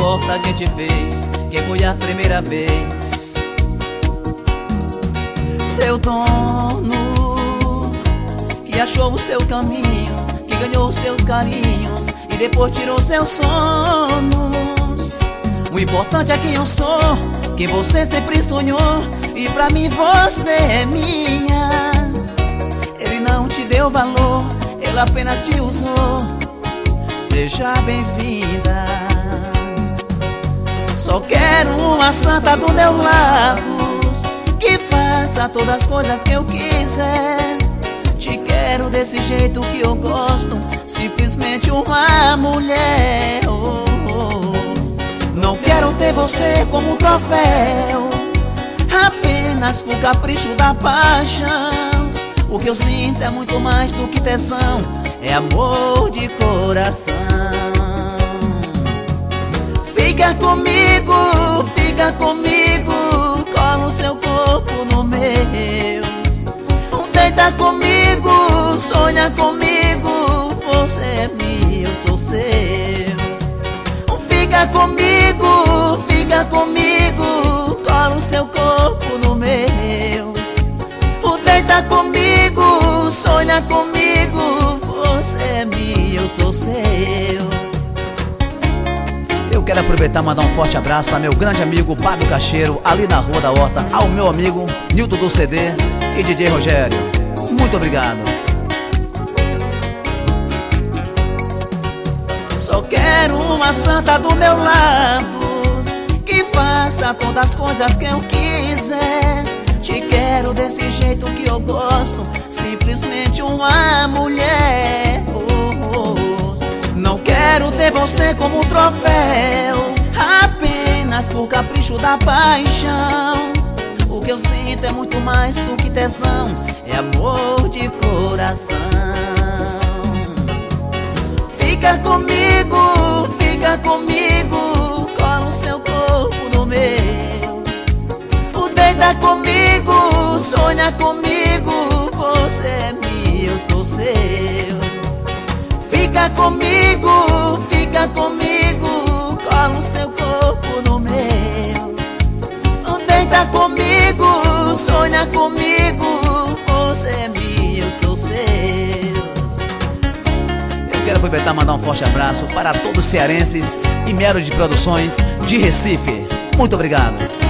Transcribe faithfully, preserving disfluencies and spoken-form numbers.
importa quem te fez, quem foi a primeira vez. Seu dono, que achou o seu caminho, que ganhou seus carinhos e depois tirou seus sonhos. O importante é quem eu sou, quem você sempre sonhou, e pra mim você é minha. Ele não te deu valor, ele apenas te usou. Seja bem-vinda. Só quero uma santa do meu lado, que faça todas as coisas que eu quiser. Te quero desse jeito que eu gosto, simplesmente uma mulher. Oh, oh. Não quero ter você como um troféu, apenas por capricho da paixão. O que eu sinto é muito mais do que tesão, é amor de coração. Fica comigo, fica comigo, cola o seu corpo no meu. Deita comigo, sonha comigo, você é meu, eu sou seu. Fica comigo, fica comigo, cola o seu corpo no meu. Deita comigo, sonha comigo, você é meu, eu sou seu. Eu quero aproveitar e mandar um forte abraço ao meu grande amigo Bado Cacheiro, ali na Rua da Horta, ao meu amigo Nilton do C D e D J Rogério. Muito obrigado. Só quero uma santa do meu lado, que faça todas as coisas que eu quiser. Te quero desse jeito que eu gosto, simplesmente uma mulher. Oh, oh. Não quero ter você como um troféu, apenas por capricho da paixão. O que eu sinto é muito mais do que tesão, é amor de coração. Fica comigo, fica comigo, cola o seu corpo no meu. Deita comigo, sonha comigo, você é meu, eu sou seu. Fica comigo, fica comigo, cola o seu corpo no meu. Deita comigo, sonha comigo, você é meu, eu sou seu. Eu quero aproveitar e mandar um forte abraço para todos os cearenses e Mero de Produções de Recife. Muito obrigado.